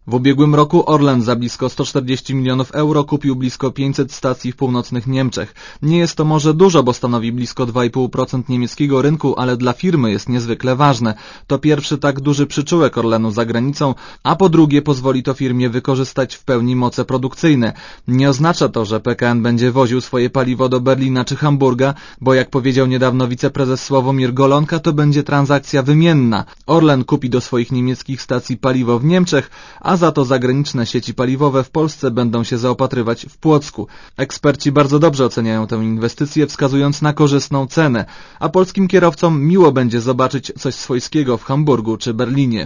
W ubiegłym roku Orlen za blisko 140 milionów euro kupił blisko 500 stacji w północnych Niemczech. Nie jest to może dużo, bo stanowi blisko 2,5% niemieckiego rynku, ale dla firmy jest niezwykle ważne. To pierwszy tak duży przyczółek Orlenu za granicą, a po drugie pozwoli to firmie wykorzystać w pełni moce produkcyjne. Nie oznacza to, że PKN będzie woził swoje paliwo do Berlina czy Hamburga, bo jak powiedział niedawno wiceprezes Sławomir Golonka, to będzie transakcja wymienna. Orlen kupi do swoich niemieckich stacji paliwo w Niemczech, a za to zagraniczne sieci paliwowe w Polsce będą się zaopatrywać w Płocku. Eksperci bardzo dobrze oceniają tę inwestycję, wskazując na korzystną cenę, a polskim kierowcom miło będzie zobaczyć coś swojskiego w Hamburgu czy Berlinie.